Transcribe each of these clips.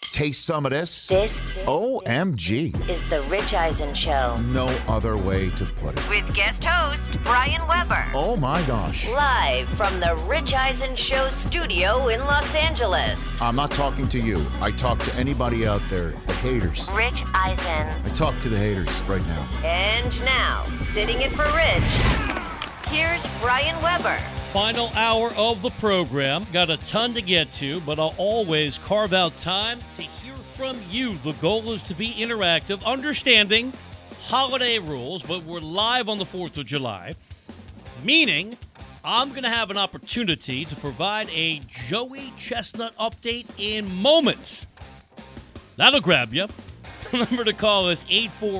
Taste some of this. This OMG. is The Rich Eisen Show. No other way to put it. With guest host, Brian Weber. Oh my gosh. Live from The Rich Eisen Show studio in Los Angeles. I'm not talking to you. I talk to anybody out there, the haters. Rich Eisen. I talk to the haters right now. And now, sitting in for Rich, here's Brian Weber. Final hour of the program. Got a ton to get to, but I'll always carve out time to hear from you. The goal is to be interactive, understanding holiday rules, but we're live on the 4th of July, meaning I'm going to have an opportunity to provide a Joey Chestnut update in moments. That'll grab you. The number to call is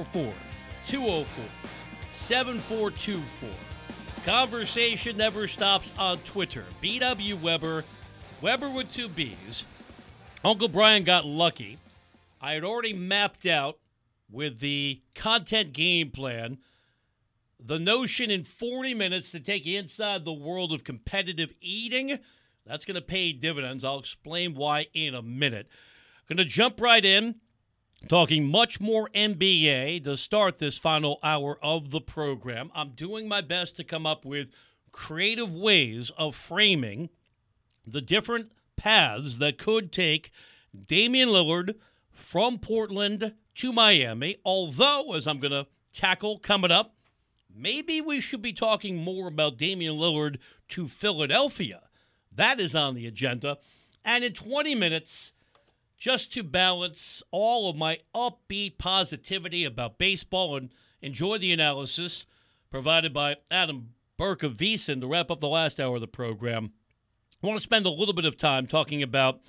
844-204-7424. Conversation never stops on Twitter. BW Weber, Weber with 2 B's. Uncle Brian got lucky. I had already mapped out with the content game plan the notion in 40 minutes to take you inside the world of competitive eating. That's going to pay dividends. I'll explain why in a minute. Going to jump right in. Talking much more NBA to start this final hour of the program. I'm doing my best to come up with creative ways of framing the different paths that could take Damian Lillard from Portland to Miami. Although, as I'm going to tackle coming up, maybe we should be talking more about Damian Lillard to Philadelphia. That is on the agenda. And in 20 minutes, just to balance all of my upbeat positivity about baseball and enjoy the analysis provided by Adam Burke of VSiN to wrap up the last hour of the program, I want to spend a little bit of time talking about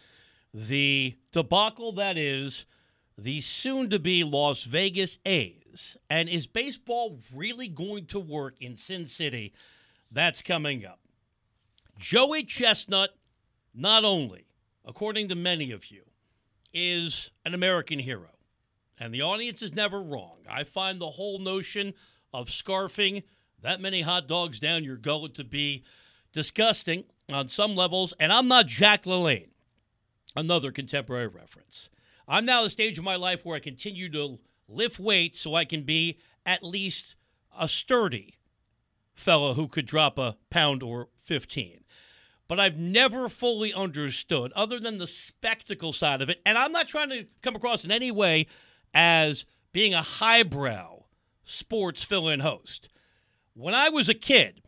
the debacle that is the soon-to-be Las Vegas A's. And is baseball really going to work in Sin City? That's coming up. Joey Chestnut, not only, according to many of you, is an American hero. And the audience is never wrong. I find the whole notion of scarfing that many hot dogs down your gullet to be disgusting on some levels. And I'm not Jack LaLanne, another contemporary reference. I'm now at the stage of my life where I continue to lift weights so I can be at least a sturdy fellow who could drop a pound or 15. But I've never fully understood, other than the spectacle side of it, and I'm not trying to come across in any way as being a highbrow sports fill-in host. When I was a kid,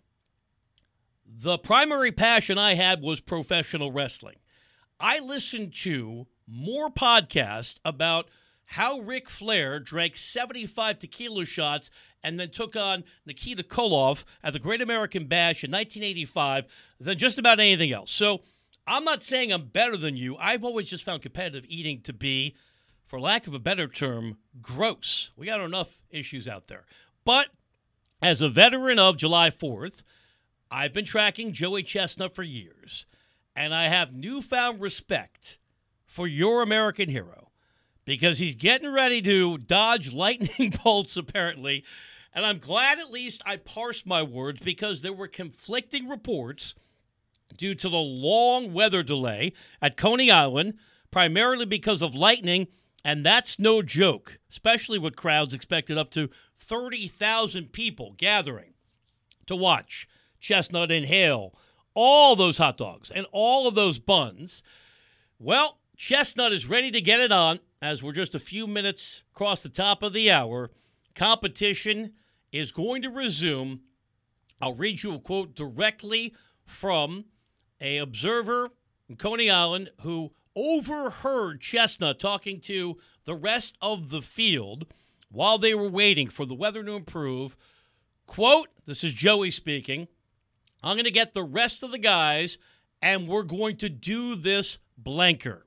the primary passion I had was professional wrestling. I listened to more podcasts about how Ric Flair drank 75 tequila shots and then took on Nikita Koloff at the Great American Bash in 1985 than just about anything else. So I'm not saying I'm better than you. I've always just found competitive eating to be, for lack of a better term, gross. We got enough issues out there. But as a veteran of July 4th, I've been tracking Joey Chestnut for years, and I have newfound respect for your American hero because he's getting ready to dodge lightning bolts, apparently. And I'm glad at least I parsed my words because there were conflicting reports due to the long weather delay at Coney Island, primarily because of lightning, and that's no joke, especially with crowds expected up to 30,000 people gathering to watch Chestnut inhale all those hot dogs and all of those buns. Well, Chestnut is ready to get it on as we're just a few minutes across the top of the hour. Competition is going to resume. I'll read you a quote directly from an observer in Coney Island who overheard Chestnut talking to the rest of the field while they were waiting for the weather to improve. Quote, this is Joey speaking, "I'm going to get the rest of the guys, and we're going to do this blanker."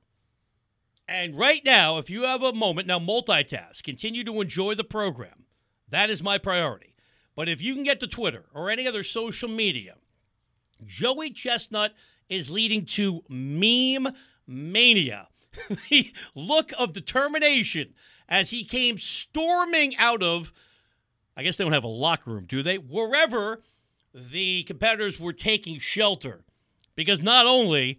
And right now, if you have a moment, now multitask, continue to enjoy the program. That is my priority. But if you can get to Twitter or any other social media, Joey Chestnut is leading to meme mania. The look of determination as he came storming out of, I guess they don't have a locker room, do they? Wherever the competitors were taking shelter. Because not only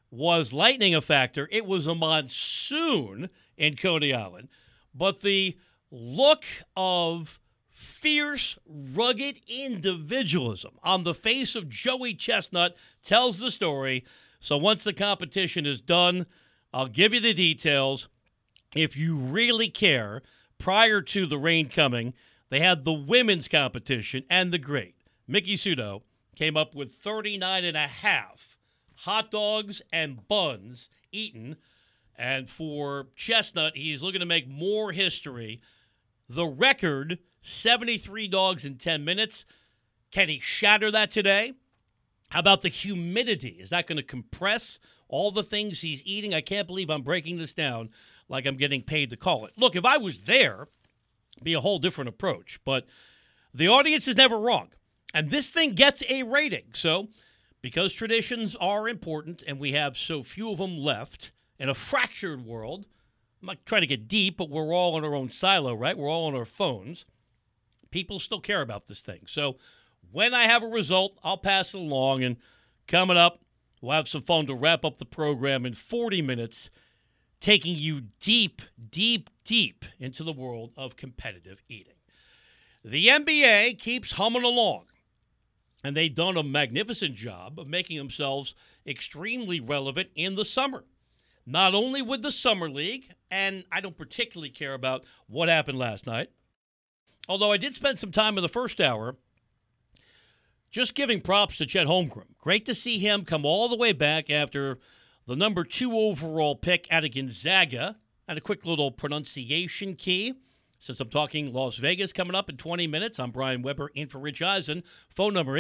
was lightning a factor. It was a monsoon in Coney Island. But the look of fierce, rugged individualism on the face of Joey Chestnut tells the story. So once the competition is done, I'll give you the details. If you really care, prior to the rain coming, they had the women's competition, and the great Miki Sudo came up with 39 and a half hot dogs and buns eaten. And for Chestnut, he's looking to make more history. The record, 73 dogs in 10 minutes. Can he shatter that today? How about the humidity? Is that going to compress all the things he's eating? I can't believe I'm breaking this down like I'm getting paid to call it. Look, if I was there, it'd be a whole different approach. But the audience is never wrong. And this thing gets a rating. So because traditions are important and we have so few of them left in a fractured world, I'm not trying to get deep, but we're all in our own silo, right? We're all on our phones. People still care about this thing. So when I have a result, I'll pass it along. And coming up, we'll have some fun to wrap up the program in 40 minutes, taking you deep, deep, deep into the world of competitive eating. The NBA keeps humming along, and they've done a magnificent job of making themselves extremely relevant in the summer. Not only with the Summer League, and I don't particularly care about what happened last night, although I did spend some time in the first hour just giving props to Chet Holmgren. Great to see him come all the way back after the number 2 overall pick out of Gonzaga. And a quick little pronunciation key. Since I'm talking Las Vegas coming up in 20 minutes, I'm Brian Weber in for Rich Eisen. Phone number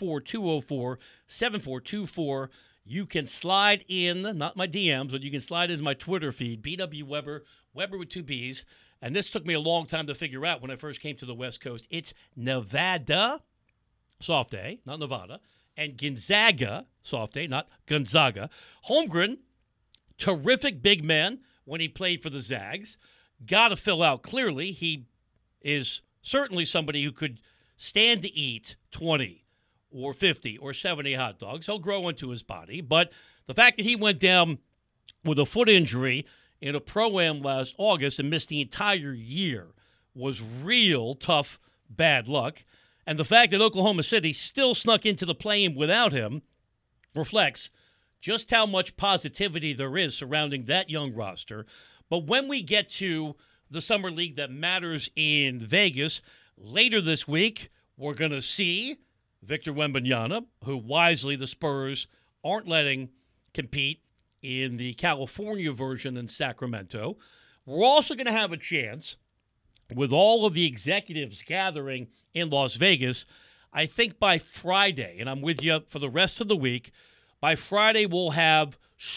844-204-7424. You can slide in, not my DMs, but you can slide into my Twitter feed, BW Weber, Weber with 2 B's. And this took me a long time to figure out when I first came to the West Coast. It's Nevada, soft A, not Nevada, and Gonzaga, soft A, not Gonzaga. Holmgren, terrific big man when he played for the Zags. Got to fill out clearly. He is certainly somebody who could stand to eat 20 or 50 or 70 hot dogs. He'll grow into his body. But the fact that he went down with a foot injury in a Pro-Am last August and missed the entire year was real tough bad luck. And the fact that Oklahoma City still snuck into the play-in without him reflects just how much positivity there is surrounding that young roster. But when we get to the Summer League that matters in Vegas, later this week, we're going to see Victor Wembanyama, who wisely the Spurs aren't letting compete in the California version in Sacramento. We're also going to have a chance, with all of the executives gathering in Las Vegas, I think by Friday, and I'm with you for the rest of the week, by Friday we'll have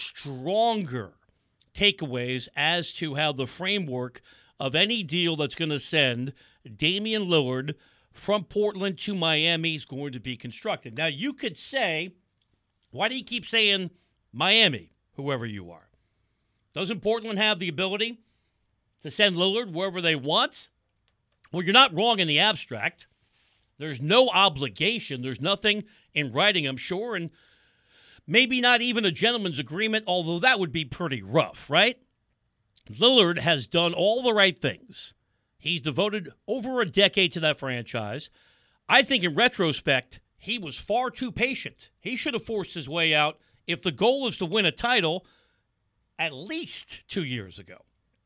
stronger takeaways as to how the framework of any deal that's going to send Damian Lillard from Portland to Miami is going to be constructed. Now, you could say, why do you keep saying Miami, whoever you are? Doesn't Portland have the ability to send Lillard wherever they want? Well, you're not wrong in the abstract. There's no obligation. There's nothing in writing, I'm sure, and maybe not even a gentleman's agreement, although that would be pretty rough, right? Lillard has done all the right things. He's devoted over a decade to that franchise. I think in retrospect, he was far too patient. He should have forced his way out if the goal is to win a title at least 2 years ago.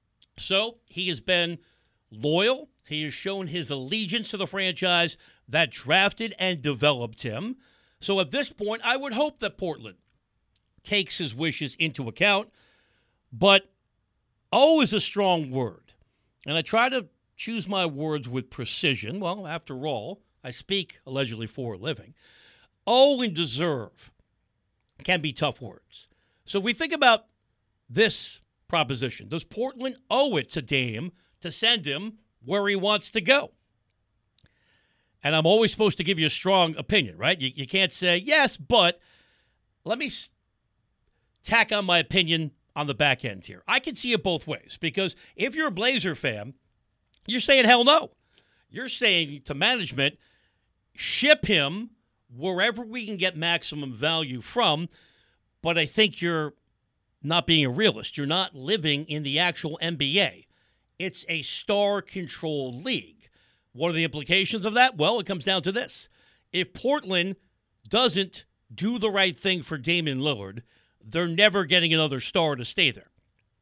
So he has been loyal. He has shown his allegiance to the franchise that drafted and developed him. So at this point, I would hope that Portland takes his wishes into account. But is a strong word. And I try to choose my words with precision. Well, after all, I speak allegedly for a living. And deserve can be tough words. So if we think about this proposition, does Portland owe it to Dame to send him where he wants to go? And I'm always supposed to give you a strong opinion, right? You can't say, yes, but let me tack on my opinion on the back end here. I can see it both ways, because if you're a Blazer fan, you're saying hell no. You're saying to management, ship him wherever we can get maximum value from, but I think you're not being a realist. You're not living in the actual NBA. It's a star-controlled league. What are the implications of that? Well, it comes down to this. If Portland doesn't do the right thing for Damian Lillard, they're never getting another star to stay there.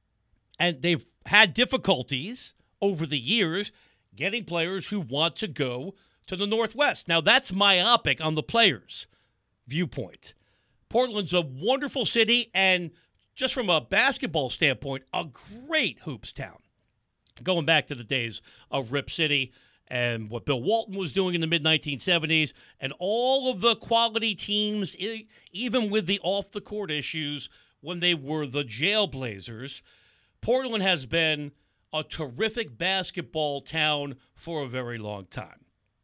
And they've had difficulties over the years getting players who want to go to the Northwest. Now, that's myopic on the players' viewpoint. Portland's a wonderful city, and just from a basketball standpoint, a great hoops town. Going back to the days of Rip City and what Bill Walton was doing in the mid-1970s, and all of the quality teams, even with the off-the-court issues when they were the Jailblazers, Portland has been a terrific basketball town for a very long time.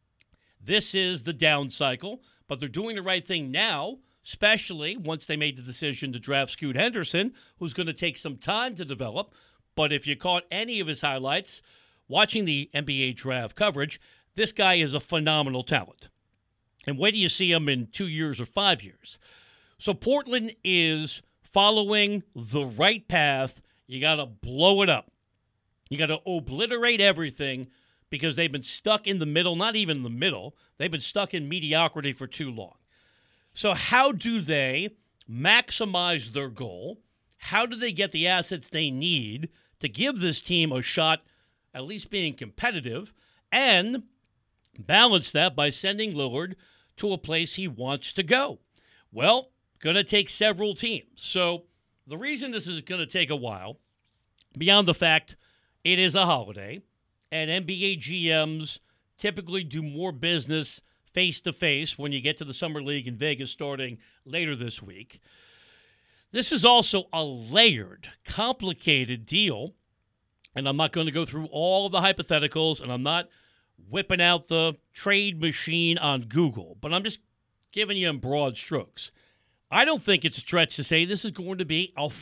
This is the down cycle, but they're doing the right thing now, especially once they made the decision to draft Scoot Henderson, who's going to take some time to develop. But if you caught any of his highlights watching the NBA draft coverage, this guy is a phenomenal talent. And wait till you see him in 2 years or 5 years. So Portland is following the right path. You got to blow it up. You got to obliterate everything because they've been stuck in the middle, not even the middle. They've been stuck in mediocrity for too long. So how do they maximize their goal? How do they get the assets they need to give this team a shot at least being competitive and balance that by sending Lillard to a place he wants to go? Well, going to take several teams. So the reason this is going to take a while, beyond the fact it is a holiday, and NBA GMs typically do more business face-to-face when you get to the Summer League in Vegas starting later this week. This is also a layered, complicated deal, and I'm not going to go through all the hypotheticals, and I'm not whipping out the trade machine on Google, but I'm just giving you in broad strokes. I don't think it's a stretch to say this is going to be a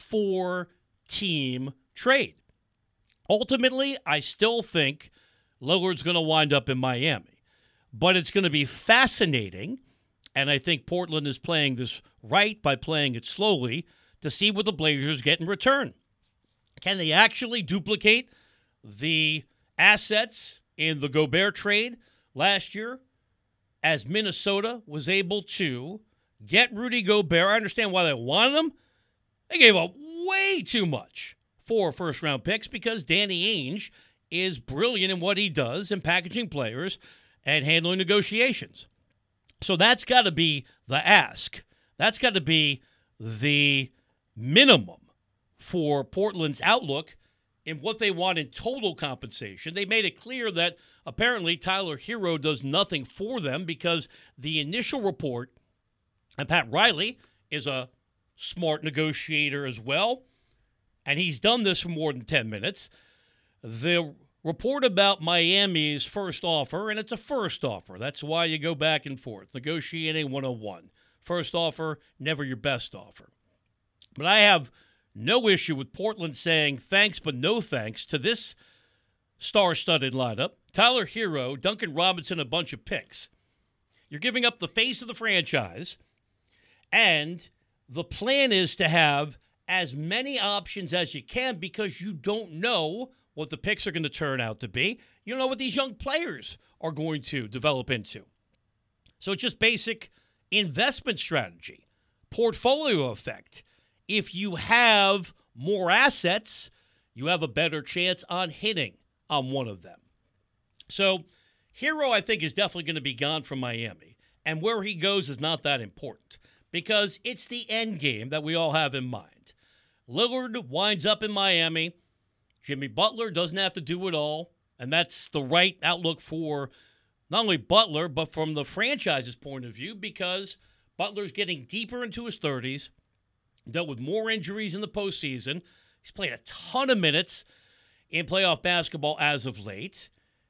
4-team trade. Ultimately, I still think Lillard's going to wind up in Miami. But it's going to be fascinating, and I think Portland is playing this right by playing it slowly to see what the Blazers get in return. Can they actually duplicate the assets in the Gobert trade last year as Minnesota was able to get Rudy Gobert? I understand why they wanted him. They gave up way too much for first-round picks because Danny Ainge is brilliant in what he does in packaging players and handling negotiations. So that's got to be the ask. That's got to be the minimum for Portland's outlook in what they want in total compensation. They made it clear that apparently Tyler Hero does nothing for them because the initial report, and Pat Riley is a smart negotiator as well, and he's done this for more than 10 minutes. The report about Miami's first offer, and it's a first offer. That's why you go back and forth. Negotiating 101. First offer, never your best offer. But I have no issue with Portland saying thanks but no thanks to this star-studded lineup. Tyler Hero, Duncan Robinson, a bunch of picks. You're giving up the face of the franchise, and the plan is to have as many options as you can because you don't know what the picks are going to turn out to be. You don't know what these young players are going to develop into. So it's just basic investment strategy, portfolio effect. If you have more assets, you have a better chance on hitting on one of them. So Hero, I think, is definitely going to be gone from Miami. And where he goes is not that important because it's the end game that we all have in mind. Lillard winds up in Miami. Jimmy Butler doesn't have to do it all, and that's the right outlook for not only Butler, but from the franchise's point of view because Butler's getting deeper into his 30s, dealt with more injuries in the postseason. He's played a ton of minutes in playoff basketball as of late,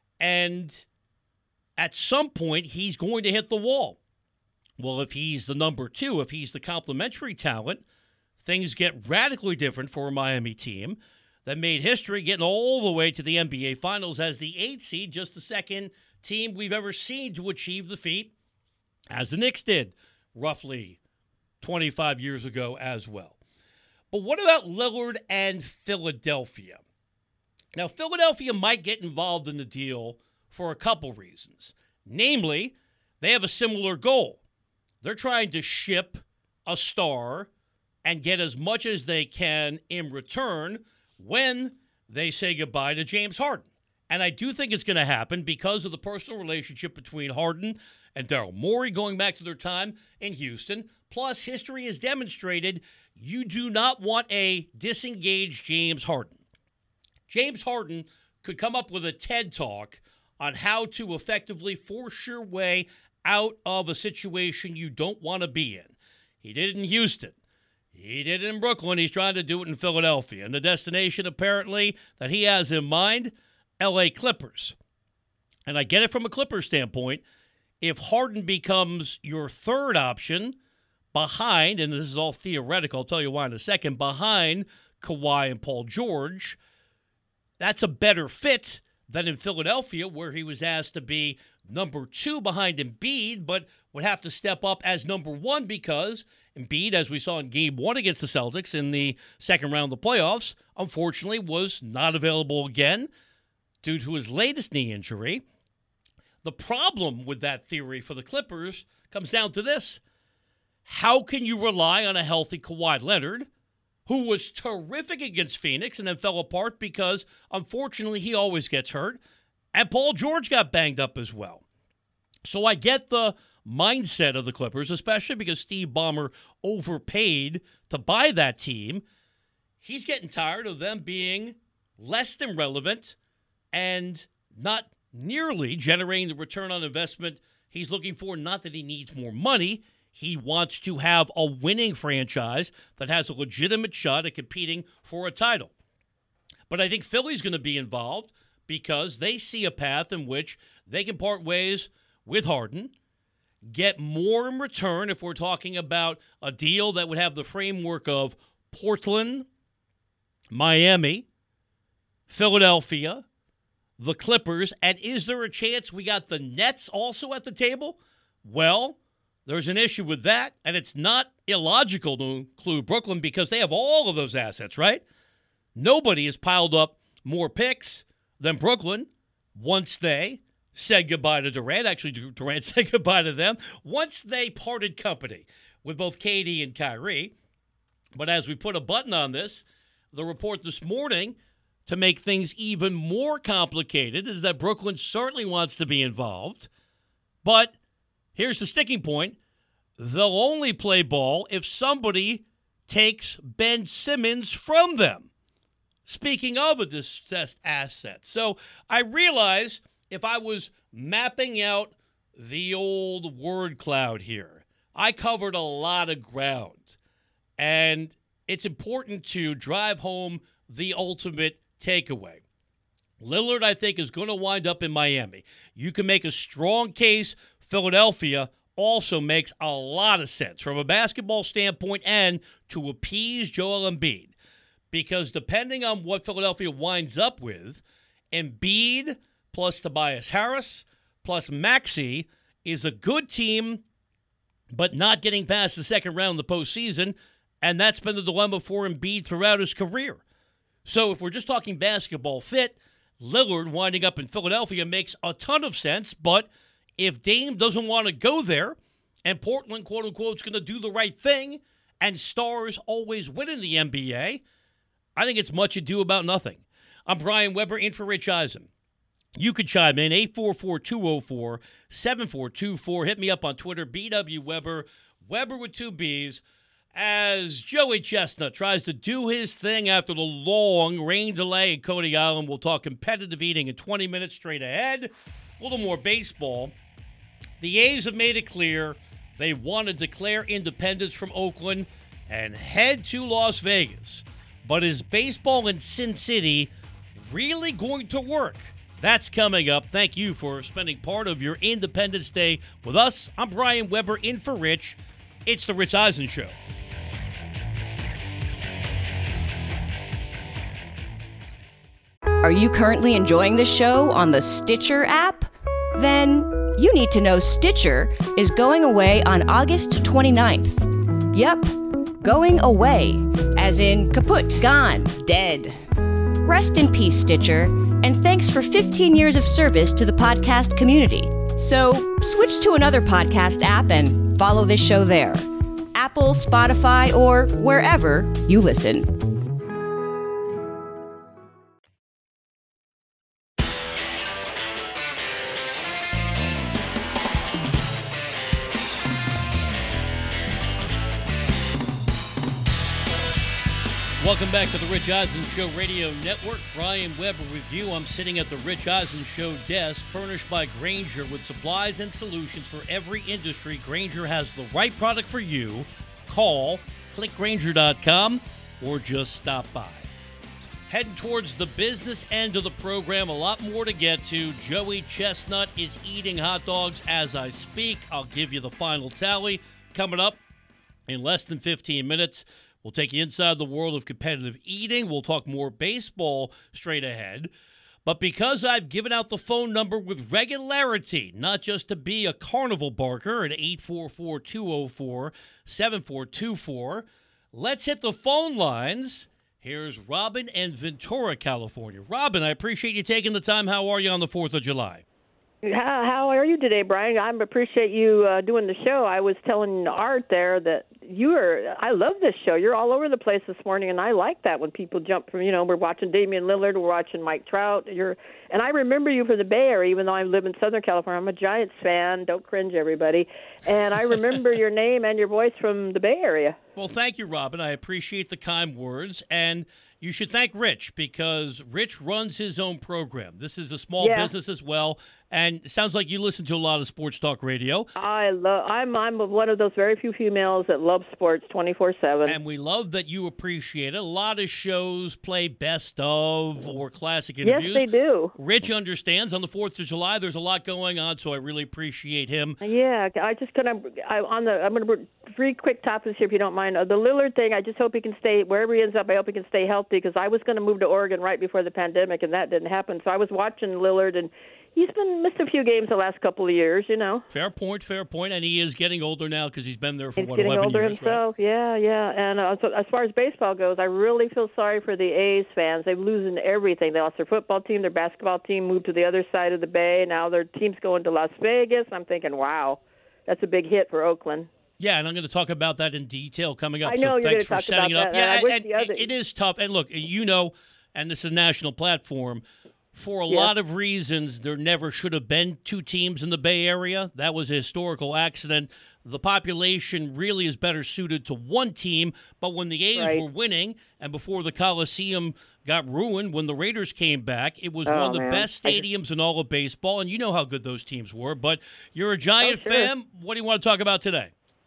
and at some point he's going to hit the wall. Well, if he's the number 2, if he's the complementary talent, things get radically different for a Miami team that made history getting all the way to the NBA Finals as the 8th seed, just the second team we've ever seen to achieve the feat, as the Knicks did roughly 25 years ago as well. But what about Lillard and Philadelphia? Now, Philadelphia might get involved in the deal for a couple reasons. Namely, they have a similar goal. They're trying to ship a star and get as much as they can in return when they say goodbye to James Harden. And I do think it's going to happen because of the personal relationship between Harden and Daryl Morey going back to their time in Houston. Plus, history has demonstrated you do not want a disengaged James Harden. James Harden could come up with a TED Talk on how to effectively force your way out of a situation you don't want to be in. He did it in Houston. He did it in Brooklyn. He's trying to do it in Philadelphia. And the destination, apparently, that he has in mind, L.A. Clippers. And I get it from a Clippers standpoint. If Harden becomes your third option behind, and this is all theoretical, I'll tell you why in a second, behind Kawhi and Paul George, that's a better fit than in Philadelphia, where he was asked to be number 2 behind Embiid, but would have to step up as number 1 because Embiid, as we saw in Game 1 against the Celtics in the second round of the playoffs, unfortunately was not available again due to his latest knee injury. The problem with that theory for the Clippers comes down to this. How can you rely on a healthy Kawhi Leonard, who was terrific against Phoenix and then fell apart because, unfortunately, he always gets hurt, and Paul George got banged up as well? So I get the mindset of the Clippers, especially because Steve Ballmer overpaid to buy that team. He's getting tired of them being less than relevant and not nearly generating the return on investment he's looking for. Not that he needs more money. He wants to have a winning franchise that has a legitimate shot at competing for a title. But I think Philly's going to be involved because they see a path in which they can part ways with Harden, get more in return if we're talking about a deal that would have the framework of Portland, Miami, Philadelphia, the Clippers, and is there a chance we got the Nets also at the table? Well, there's an issue with that, and it's not illogical to include Brooklyn because they have all of those assets, right? Nobody has piled up more picks than Brooklyn once they said goodbye to Durant. Actually, Durant said goodbye to them once they parted company with both KD and Kyrie. But as we put a button on this, the report this morning, to make things even more complicated, is that Brooklyn certainly wants to be involved. But here's the sticking point. They'll only play ball if somebody takes Ben Simmons from them. Speaking of a distressed asset. So I realize if I was mapping out the old word cloud here, I covered a lot of ground. And it's important to drive home the ultimate takeaway. Lillard, I think, is going to wind up in Miami. You can make a strong case. Philadelphia also makes a lot of sense from a basketball standpoint and to appease Joel Embiid. Because depending on what Philadelphia winds up with, Embiid plus Tobias Harris plus Maxey is a good team, but not getting past the second round of the postseason, and that's been the dilemma for Embiid throughout his career. So if we're just talking basketball fit, Lillard winding up in Philadelphia makes a ton of sense, but if Dame doesn't want to go there, and Portland, quote-unquote, is going to do the right thing, and stars always win in the NBA, I think it's much ado about nothing. I'm Brian Weber, in for Rich Eisen. You could chime in, 844-204-7424. Hit me up on Twitter, BW Weber, Weber with 2 Bs, as Joey Chestnut tries to do his thing after the long rain delay in Coney Island. We'll talk competitive eating in 20 minutes straight ahead. A little more baseball. The A's have made it clear they want to declare independence from Oakland and head to Las Vegas. But is baseball in Sin City really going to work? That's coming up. Thank you for spending part of your Independence Day with us. I'm Brian Weber, in for Rich. It's the Rich Eisen Show. Are you currently enjoying the show on the Stitcher app? Then you need to know Stitcher is going away on August 29th. Yep, going away. as in kaput, gone, dead. Rest in peace, Stitcher, and thanks for 15 years of service to the podcast community. So switch to another podcast app and follow this show there. Apple, Spotify, or wherever you listen. Welcome back to the Rich Eisen Show Radio Network. Brian Weber with you. I'm sitting at the Rich Eisen Show desk, furnished by Grainger with supplies and solutions for every industry. Grainger has the right product for you. Call, click Grainger.com, or just stop by. Heading towards the business end of the program, a lot more to get to. Joey Chestnut is eating hot dogs as I speak. I'll give you the final tally coming up in less than 15 minutes. We'll take you inside the world of competitive eating. We'll talk more baseball straight ahead. But because I've given out the phone number with regularity, not just to be a carnival barker at 844-204-7424, let's hit the phone lines. Here's Robin in Ventura, California. Robin, I appreciate you taking the time. How are you on the 4th of July? How are you today, Brian? I appreciate you doing the show. I was telling Art there that I love this show. You're all over the place this morning, and I like that when people jump from, we're watching Damian Lillard, we're watching Mike Trout. And I remember you from the Bay Area, even though I live in Southern California. I'm a Giants fan. Don't cringe, everybody. And I remember your name and your voice from the Bay Area. Well, thank you, Robin. I appreciate the kind words. And you should thank Rich, because Rich runs his own program. This is a small business as well, and it sounds like you listen to a lot of sports talk radio. I'm one of those very few females that love sports 24/7. And we love that you appreciate it. A lot of shows play best of or classic interviews. Yes, they do. Rich understands. On the 4th of July, there's a lot going on, so I really appreciate him. Yeah, I'm going to 3 quick topics here, if you don't mind. The Lillard thing, I just hope he can stay, wherever he ends up, I hope he can stay healthy, because I was going to move to Oregon right before the pandemic, and that didn't happen. So I was watching Lillard, and he's missed a few games the last couple of years, Fair point. And he is getting older now, because he's been there for, 11 years, He's getting older himself, right? Yeah. And so as far as baseball goes, I really feel sorry for the A's fans. They've losing everything. They lost their football team, their basketball team moved to the other side of the bay. Now their team's going to Las Vegas. I'm thinking, wow, that's a big hit for Oakland. Yeah, and I'm going to talk about that in detail coming up. I know so you're going thanks to for talk setting about it up. that. Yeah, and it is tough. And look, and this is a national platform, for a lot of reasons, there never should have been 2 teams in the Bay Area. That was a historical accident. The population really is better suited to 1 team, but when the A's were winning, and before the Coliseum got ruined, when the Raiders came back, it was one of the best stadiums in all of baseball, and you know how good those teams were. But you're a Giant fan. What do you want to talk about today?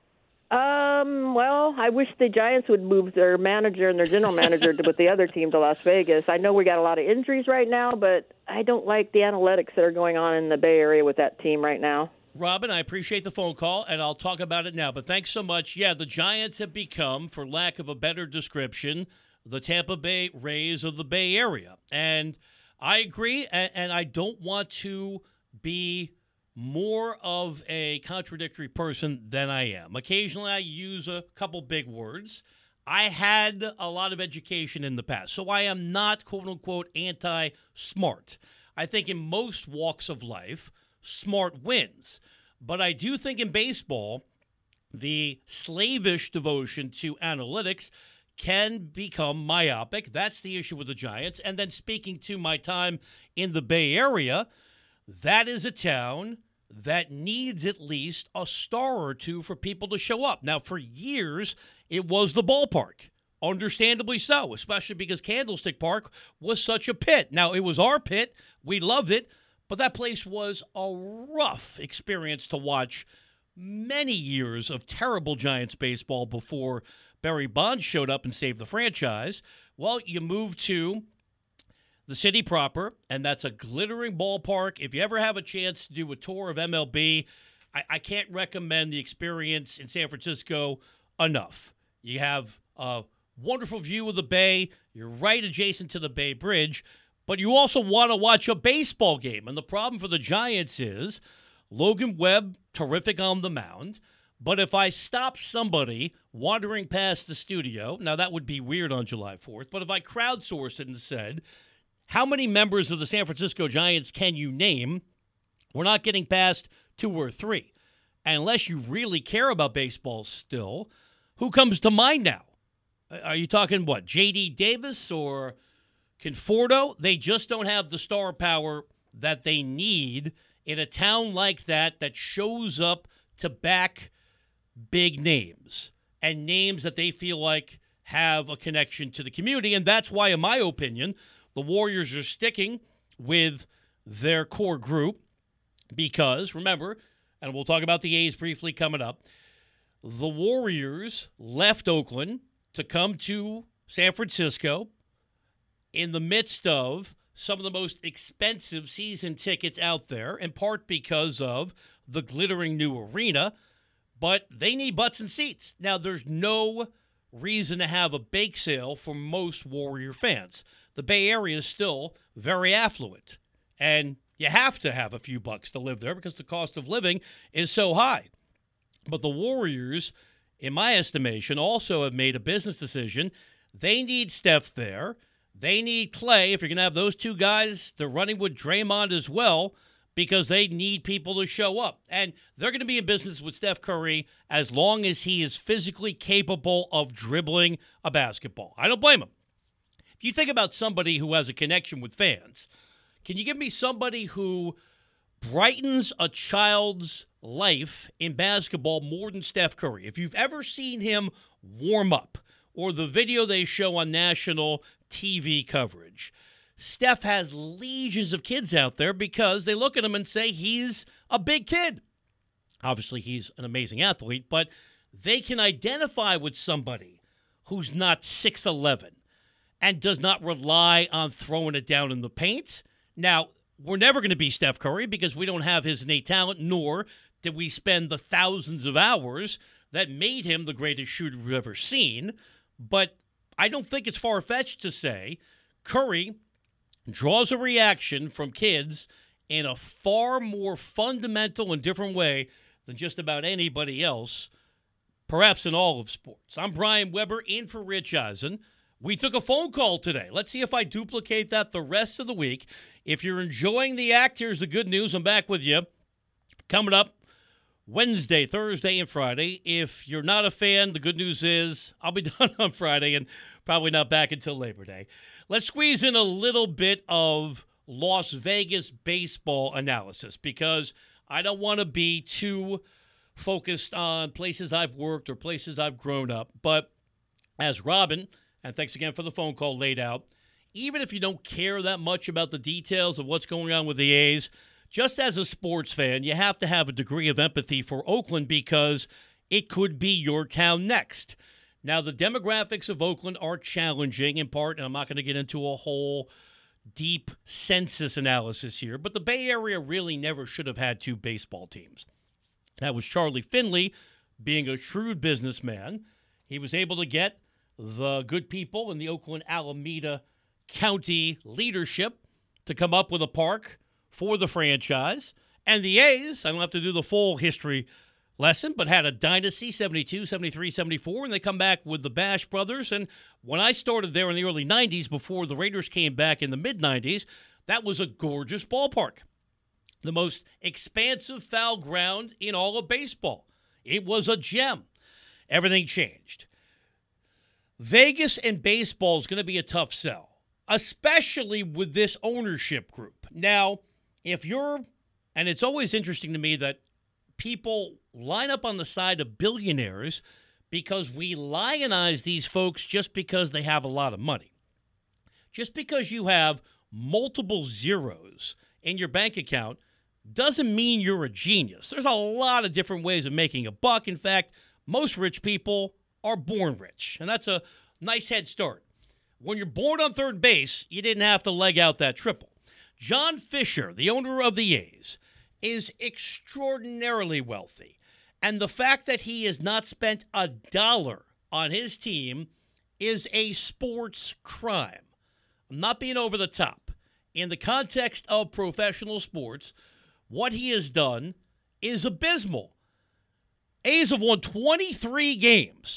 Well, I wish the Giants would move their manager and their general manager with the other team to Las Vegas. I know we got a lot of injuries right now, but I don't like the analytics that are going on in the Bay Area with that team right now. Robin, I appreciate the phone call, and I'll talk about it now. But thanks so much. Yeah, the Giants have become, for lack of a better description, the Tampa Bay Rays of the Bay Area. And I agree, and I don't want to be more of a contradictory person than I am. Occasionally I use a couple big words. I had a lot of education in the past, so I am not, quote-unquote, anti-smart. I think in most walks of life, smart wins. But I do think in baseball, the slavish devotion to analytics can become myopic. That's the issue with the Giants. And then speaking to my time in the Bay Area, that is a town that needs at least a star or 2 for people to show up. Now, for years, it was the ballpark. Understandably so, especially because Candlestick Park was such a pit. Now, it was our pit. We loved it. But that place was a rough experience to watch. Many years of terrible Giants baseball before Barry Bonds showed up and saved the franchise. Well, you move to the city proper, and that's a glittering ballpark. If you ever have a chance to do a tour of MLB, I can't recommend the experience in San Francisco enough. You have a wonderful view of the bay. You're right adjacent to the Bay Bridge, but you also want to watch a baseball game. And the problem for the Giants is Logan Webb, terrific on the mound. But if I stop somebody wandering past the studio. Now, that would be weird on July 4th, but if I crowdsourced it and said, how many members of the San Francisco Giants can you name? We're not getting past 2 or 3. And unless you really care about baseball still, who comes to mind now? Are you talking, what, J.D. Davis or Conforto? They just don't have the star power that they need in a town like that shows up to back big names and names that they feel like have a connection to the community. And that's why, in my opinion, the Warriors are sticking with their core group because, remember, and we'll talk about the A's briefly coming up, the Warriors left Oakland to come to San Francisco in the midst of some of the most expensive season tickets out there, in part because of the glittering new arena, but they need butts and seats. Now, there's no reason to have a bake sale for most Warrior fans. The Bay Area is still very affluent, and you have to have a few bucks to live there because the cost of living is so high. But the Warriors, in my estimation, also have made a business decision. They need Steph there. They need Clay. If you're going to have those two guys, they're running with Draymond as well because they need people to show up. And they're going to be in business with Steph Curry as long as he is physically capable of dribbling a basketball. I don't blame him. If you think about somebody who has a connection with fans, can you give me somebody who brightens a child's life in basketball more than Steph Curry? If you've ever seen him warm up or the video they show on national TV coverage, Steph has legions of kids out there because they look at him and say he's a big kid. Obviously, he's an amazing athlete, but they can identify with somebody who's not 6'11" and does not rely on throwing it down in the paint. Now, we're never going to be Steph Curry because we don't have his innate talent, nor did we spend the thousands of hours that made him the greatest shooter we've ever seen. But I don't think it's far-fetched to say Curry draws a reaction from kids in a far more fundamental and different way than just about anybody else, perhaps in all of sports. I'm Brian Weber, in for Rich Eisen. We took a phone call today. Let's see if I duplicate that the rest of the week. If you're enjoying the act, here's the good news. I'm back with you coming up Wednesday, Thursday, and Friday. If you're not a fan, the good news is I'll be done on Friday and probably not back until Labor Day. Let's squeeze in a little bit of Las Vegas baseball analysis because I don't want to be too focused on places I've worked or places I've grown up. But as Robin, and thanks again for the phone call, laid out, even if you don't care that much about the details of what's going on with the A's, just as a sports fan, you have to have a degree of empathy for Oakland because it could be your town next. Now, the demographics of Oakland are challenging in part, and I'm not going to get into a whole deep census analysis here, but the Bay Area really never should have had two baseball teams. That was Charlie Finley, being a shrewd businessman. He was able to get the good people in the Oakland Alameda County leadership to come up with a park for the franchise. And the A's, I don't have to do the full history lesson, but had a dynasty, 72, 73, 74, and they come back with the Bash brothers. And when I started there in the early 90s, before the Raiders came back in the mid-90s, that was a gorgeous ballpark. The most expansive foul ground in all of baseball. It was a gem. Everything changed. Vegas and baseball is going to be a tough sell, especially with this ownership group. Now, if you're, and it's always interesting to me that people line up on the side of billionaires because we lionize these folks just because they have a lot of money. Just because you have multiple zeros in your bank account doesn't mean you're a genius. There's a lot of different ways of making a buck. In fact, most rich people are born rich, and that's a nice head start. When you're born on third base, you didn't have to leg out that triple. John Fisher, the owner of the A's, is extraordinarily wealthy, and the fact that he has not spent a dollar on his team is a sports crime. I'm not being over the top. In the context of professional sports, what he has done is abysmal. A's have won 23 games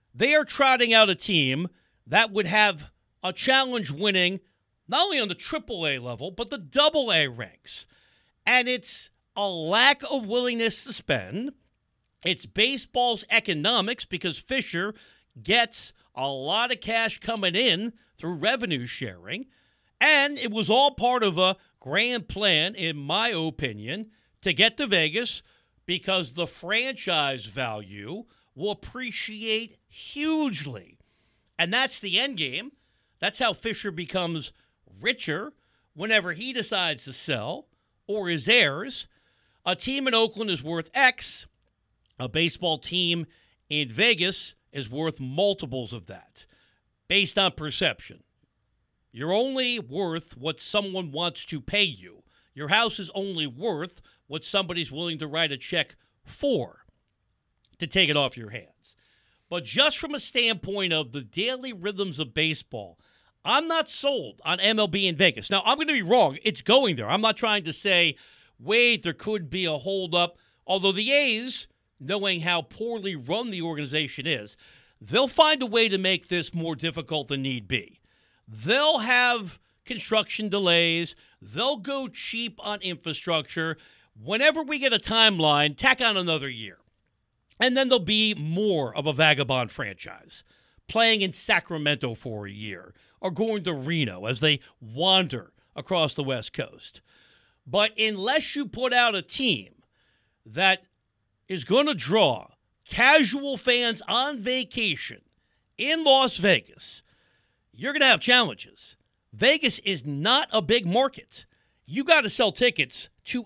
They are trotting out a team that would have a challenge winning not only on the AAA level, but the AA ranks. And it's a lack of willingness to spend. It's baseball's economics because Fisher gets a lot of cash coming in through revenue sharing. And it was all part of a grand plan, in my opinion, to get to Vegas because the franchise value will appreciate hugely. And that's the end game. That's how Fisher becomes richer whenever he decides to sell or his heirs. A team in Oakland is worth X. A baseball team in Vegas is worth multiples of that based on perception. You're only worth what someone wants to pay you. Your house is only worth what somebody's willing to write a check for to take it off your hands. But just from a standpoint of the daily rhythms of baseball, I'm not sold on MLB in Vegas. Now, I'm going to be wrong. It's going there. I'm not trying to say, wait, there could be a holdup. Although the A's, knowing how poorly run the organization is, they'll find a way to make this more difficult than need be. They'll have construction delays. They'll go cheap on infrastructure. Whenever we get a timeline, tack on another year. And then there'll be more of a vagabond franchise, playing in Sacramento for a year or going to Reno as they wander across the West Coast. But unless you put out a team that is going to draw casual fans on vacation in Las Vegas, you're going to have challenges. Vegas is not a big market. You got to sell tickets to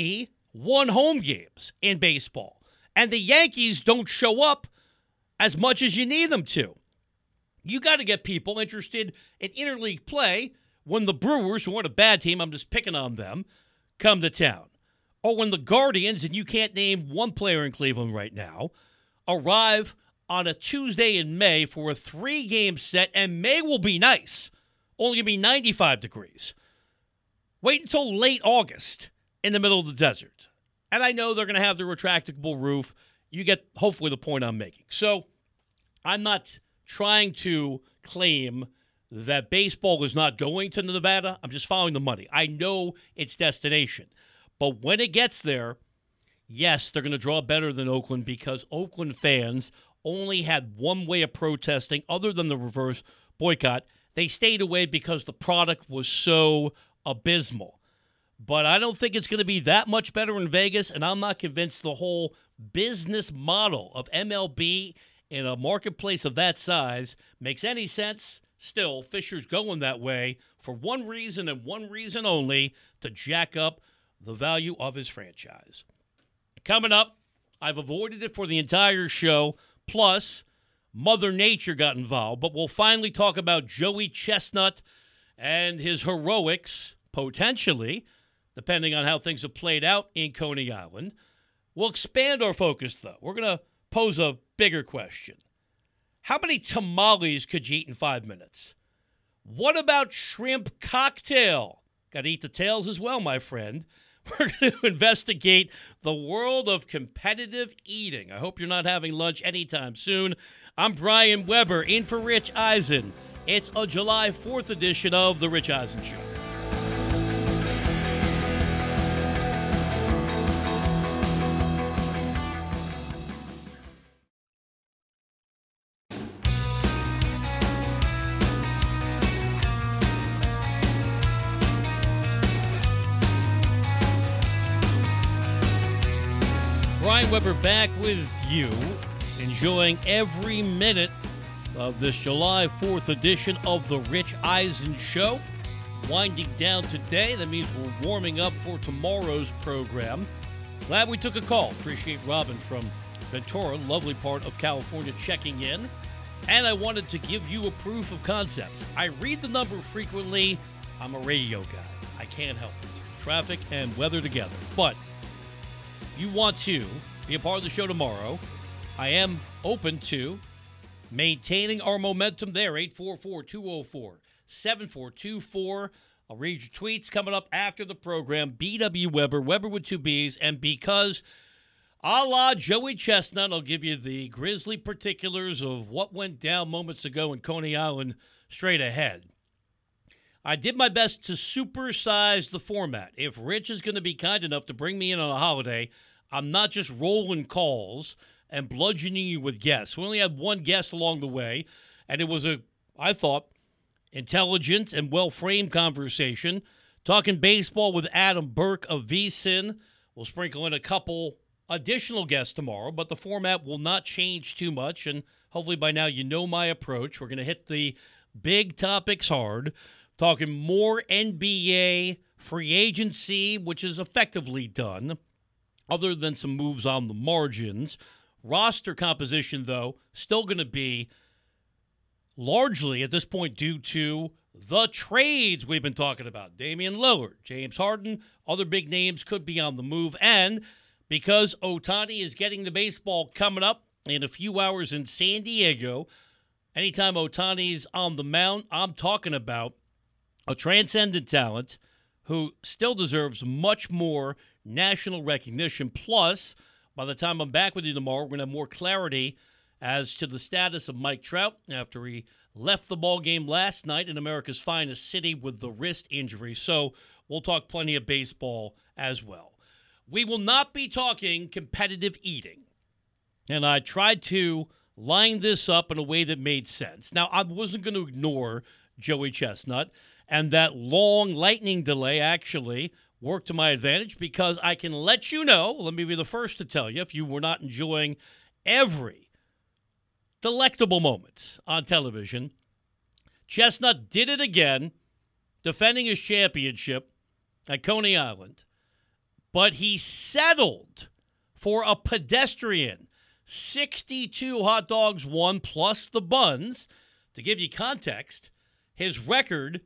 81 home games in baseball. And the Yankees don't show up as much as you need them to. You got to get people interested in interleague play when the Brewers, who aren't a bad team, I'm just picking on them, come to town. Or when the Guardians, and you can't name one player in Cleveland right now, arrive on a Tuesday in May for a 3-game set, and May will be nice. Only going to be 95 degrees. Wait until late August in the middle of the desert. And I know they're going to have the retractable roof. You get, hopefully, the point I'm making. So I'm not trying to claim that baseball is not going to Nevada. I'm just following the money. I know its destination. But when it gets there, yes, they're going to draw better than Oakland because Oakland fans only had one way of protesting other than the reverse boycott. They stayed away because the product was so abysmal. But I don't think it's going to be that much better in Vegas, and I'm not convinced the whole business model of MLB in a marketplace of that size makes any sense. Still, Fisher's going that way for one reason and one reason only, to jack up the value of his franchise. Coming up, I've avoided it for the entire show, plus Mother Nature got involved, but we'll finally talk about Joey Chestnut and his heroics, potentially, depending on how things have played out in Coney Island. We'll expand our focus, though. We're going to pose a bigger question. How many tamales could you eat in 5 minutes? What about shrimp cocktail? Got to eat the tails as well, my friend. We're going to investigate the world of competitive eating. I hope you're not having lunch anytime soon. I'm Brian Weber, in for Rich Eisen. It's a July 4th edition of The Rich Eisen Show. Brian Weber back with you, enjoying every minute of this July 4th edition of The Rich Eisen Show. Winding down today, that means we're warming up for tomorrow's program. Glad we took a call. Appreciate Robin from Ventura, lovely part of California, checking in. And I wanted to give you a proof of concept. I read the number frequently. I'm a radio guy. I can't help it. Traffic and weather together. But you want to be a part of the show tomorrow, I am open to maintaining our momentum there. 844-204-7424. I'll read your tweets coming up after the program. BW Weber, Weber with 2 B's. And because A la Joey Chestnut, I'll give you the grisly particulars of what went down moments ago in Coney Island straight ahead. I did my best to supersize the format. If Rich is going to be kind enough to bring me in on a holiday, I'm not just rolling calls and bludgeoning you with guests. We only had one guest along the way, and it was I thought, intelligent and well-framed conversation. Talking baseball with Adam Burke of VSiN. We'll sprinkle in a couple additional guests tomorrow, but the format will not change too much, and hopefully by now you know my approach. We're going to hit the big topics hard, talking more NBA free agency, which is effectively done, other than some moves on the margins. Roster composition, though, still going to be largely at this point due to the trades we've been talking about. Damian Lillard, James Harden, other big names could be on the move, and because Ohtani is getting the baseball coming up in a few hours in San Diego, anytime Ohtani's on the mound, I'm talking about a transcendent talent who still deserves much more national recognition. Plus, by the time I'm back with you tomorrow, we're going to have more clarity as to the status of Mike Trout after he left the ball game last night in America's finest city with the wrist injury. So we'll talk plenty of baseball as well. We will not be talking competitive eating. And I tried to line this up in a way that made sense. Now, I wasn't going to ignore Joey Chestnut, and that long lightning delay actually worked to my advantage because I can let you know, let me be the first to tell you, if you were not enjoying every delectable moment on television, Chestnut did it again, defending his championship at Coney Island. But he settled for a pedestrian 62 hot dogs won plus the buns. To give you context, his record,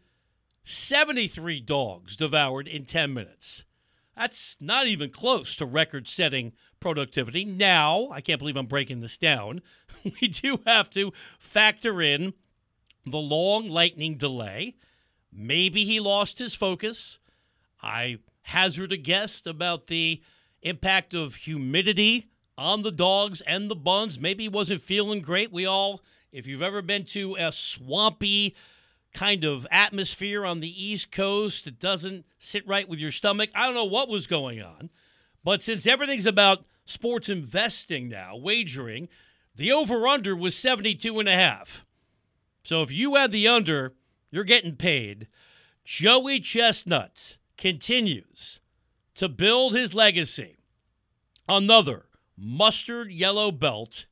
73 dogs devoured in 10 minutes. That's not even close to record-setting productivity. Now, I can't believe I'm breaking this down, we do have to factor in the long lightning delay. Maybe he lost his focus. I hazard a guess about the impact of humidity on the dogs and the buns. Maybe he wasn't feeling great. We all, if you've ever been to a swampy kind of atmosphere on the East Coast, it doesn't sit right with your stomach. I don't know what was going on. But since everything's about sports investing now, wagering, the over-under was 72.5. So if you had the under, you're getting paid. Joey Chestnut continues to build his legacy. Another mustard yellow belt,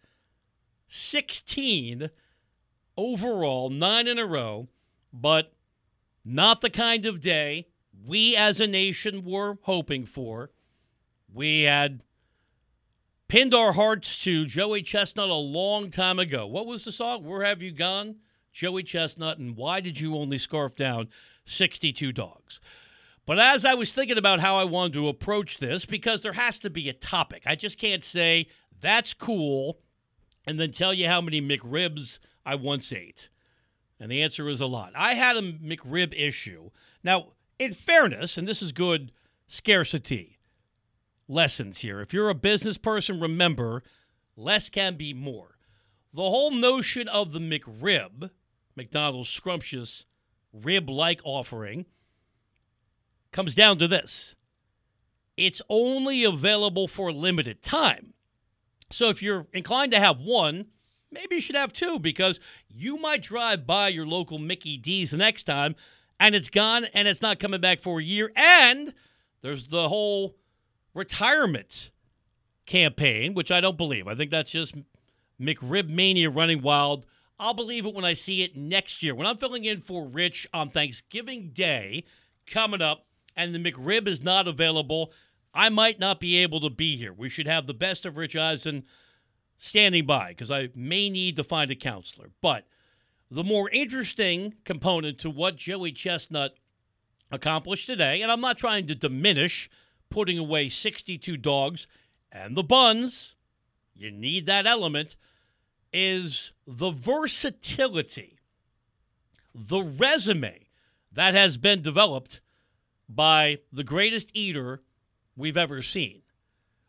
16 overall, 9 in a row, but not the kind of day we as a nation were hoping for. We had pinned our hearts to Joey Chestnut a long time ago. What was the song? Where Have You Gone? Joey Chestnut, and why did you only scarf down 62 dogs? But as I was thinking about how I wanted to approach this, because there has to be a topic. I just can't say, that's cool, and then tell you how many McRibs I once ate. And the answer is a lot. I had a McRib issue. Now, in fairness, and this is good scarcity lessons here. If you're a business person, remember, less can be more. The whole notion of the McRib, McDonald's scrumptious rib-like offering, comes down to this. It's only available for a limited time. So if you're inclined to have one, maybe you should have two, because you might drive by your local Mickey D's the next time, and it's gone, and it's not coming back for a year. And there's the whole retirement campaign, which I don't believe. I think that's just McRib mania running wild. I'll believe it when I see it next year. When I'm filling in for Rich on Thanksgiving Day coming up, and the McRib is not available, I might not be able to be here. We should have the best of Rich Eisen standing by, because I may need to find a counselor. But the more interesting component to what Joey Chestnut accomplished today, and I'm not trying to diminish putting away 62 dogs and the buns, you need that element, is the versatility, the resume that has been developed by the greatest eater we've ever seen.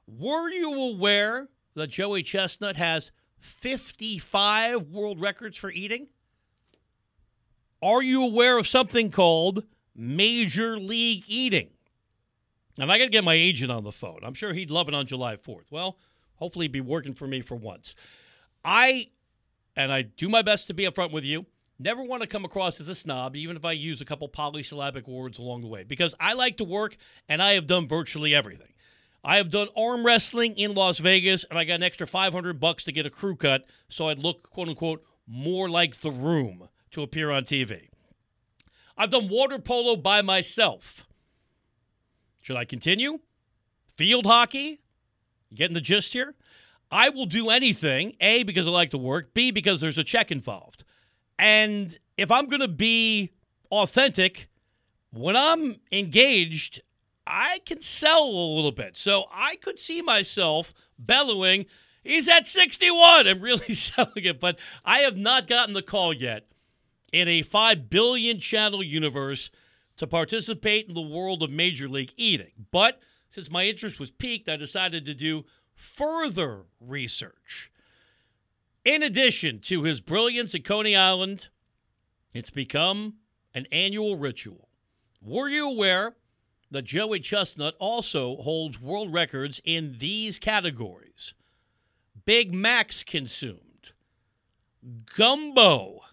Were you aware that Joey Chestnut has 55 world records for eating? Are you aware of something called Major League Eating? And I got to get my agent on the phone. I'm sure he'd love it on July 4th. Well, hopefully he'd be working for me for once. I do my best to be upfront with you. Never want to come across as a snob, even if I use a couple polysyllabic words along the way, because I like to work, and I have done virtually everything. I have done arm wrestling in Las Vegas, and I got an extra $500 to get a crew cut so I'd look, quote-unquote, more like The Room to appear on TV. I've done water polo by myself. Should I continue? Field hockey? You getting the gist here? I will do anything, A, because I like to work, B, because there's a check involved. And if I'm going to be authentic, when I'm engaged, I can sell a little bit. So I could see myself bellowing, he's at 61, and really selling it. But I have not gotten the call yet in a 5 billion channel universe to participate in the world of Major League Eating. But since my interest was piqued, I decided to do further research. In addition to his brilliance at Coney Island, it's become an annual ritual. Were you aware that Joey Chestnut also holds world records in these categories? Big Macs consumed. Gumbo.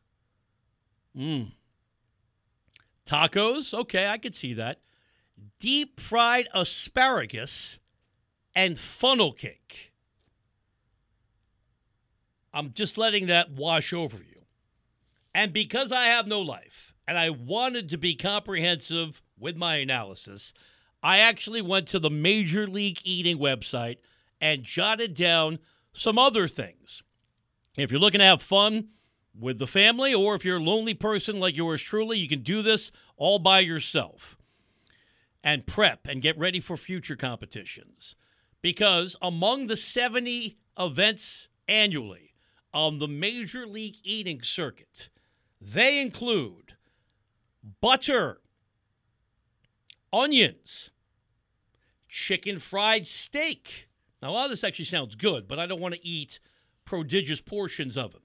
Tacos. Okay, I could see that. Deep fried asparagus and funnel cake. I'm just letting that wash over you. And because I have no life, and I wanted to be comprehensive with my analysis, I actually went to the Major League Eating website and jotted down some other things. If you're looking to have fun with the family, or if you're a lonely person like yours truly, you can do this all by yourself and prep and get ready for future competitions. Because among the 70 events annually on the Major League Eating circuit, they include butter, onions, chicken fried steak. Now, a lot of this actually sounds good, but I don't want to eat prodigious portions of them.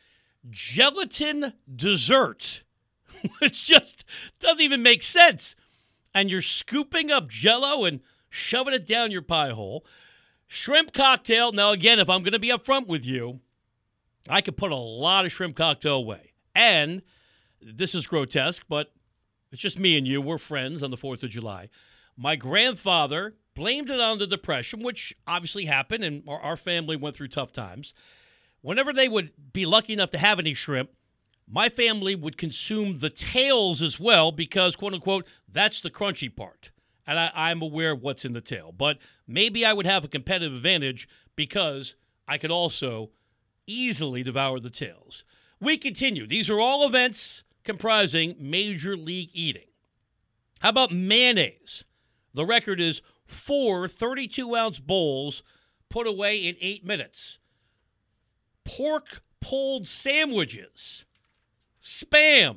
Gelatin dessert, which just doesn't even make sense. And you're scooping up Jell-O and shoving it down your pie hole. Shrimp cocktail. Now, again, if I'm going to be upfront with you, I could put a lot of shrimp cocktail away. And this is grotesque, but it's just me and you. We're friends on the 4th of July. My grandfather blamed it on the Depression, which obviously happened, and our family went through tough times. Whenever they would be lucky enough to have any shrimp, my family would consume the tails as well because, quote-unquote, that's the crunchy part. And I'm aware of what's in the tail. But maybe I would have a competitive advantage because I could also easily devour the tails. We continue. These are all events comprising Major League Eating. How about mayonnaise? The record is 4 32-ounce bowls put away in 8 minutes. Pork pulled sandwiches. Spam.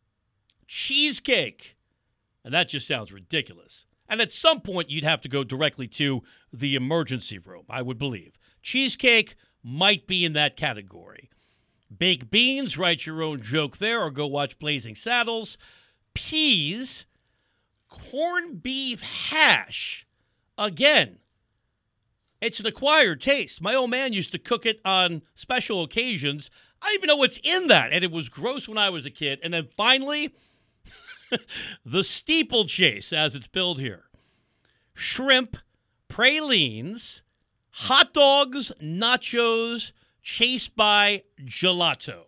Cheesecake. And that just sounds ridiculous. And at some point, you'd have to go directly to the emergency room, I would believe. Cheesecake might be in that category. Baked beans, write your own joke there or go watch Blazing Saddles. Peas. Corned beef hash. Again, it's an acquired taste. My old man used to cook it on special occasions. I don't even know what's in that, and it was gross when I was a kid. And then finally, the steeplechase, as it's billed here. Shrimp, pralines, hot dogs, nachos, chased by gelato.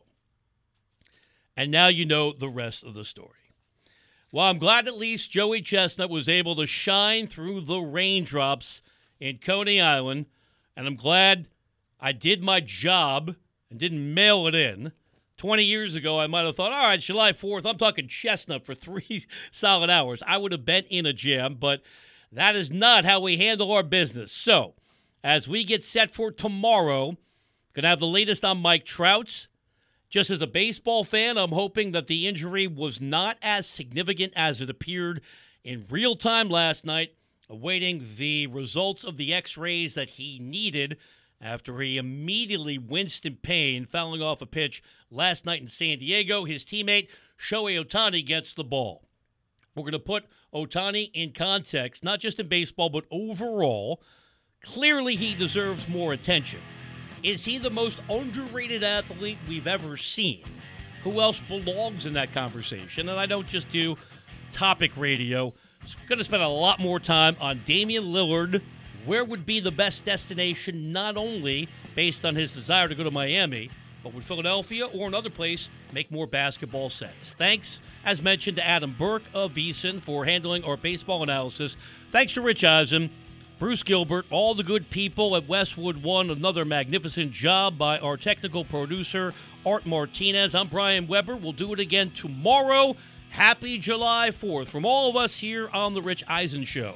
And now you know the rest of the story. Well, I'm glad at least Joey Chestnut was able to shine through the raindrops in Coney Island, and I'm glad I did my job and didn't mail it in. 20 years ago, I might have thought, all right, July 4th, I'm talking Chestnut for 3 solid hours. I would have been in a jam, but that is not how we handle our business. So, as we get set for tomorrow, going to have the latest on Mike Trout. Just as a baseball fan, I'm hoping that the injury was not as significant as it appeared in real time last night. awaiting the results of the x-rays that he needed after he immediately winced in pain, fouling off a pitch last night in San Diego. His teammate, Shohei Ohtani, gets the ball. We're going to put Ohtani in context, not just in baseball, but overall. Clearly, he deserves more attention. Is he the most underrated athlete we've ever seen? Who else belongs in that conversation? And I don't just do topic radio. I'm going to spend a lot more time on Damian Lillard. Where would be the best destination, not only based on his desire to go to Miami, but would Philadelphia or another place make more basketball sense? Thanks, as mentioned, to Adam Burke of VSiN for handling our baseball analysis. Thanks to Rich Eisen, Bruce Gilbert, all the good people at Westwood One. Another magnificent job by our technical producer, Art Martinez. I'm Brian Weber. We'll do it again tomorrow. Happy July 4th from all of us here on The Rich Eisen Show.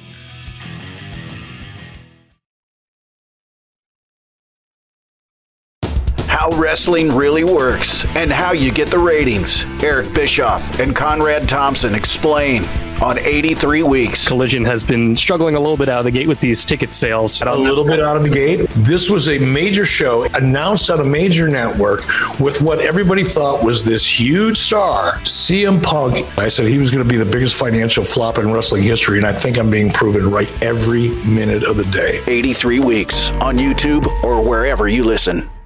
How wrestling really works and how you get the ratings. Eric Bischoff and Conrad Thompson explain on 83 Weeks. Collision has been struggling a little bit out of the gate with these ticket sales. A little bit out of the gate. This was a major show announced on a major network with what everybody thought was this huge star, CM Punk. I said he was going to be the biggest financial flop in wrestling history, and I think I'm being proven right every minute of the day. 83 Weeks on YouTube or wherever you listen.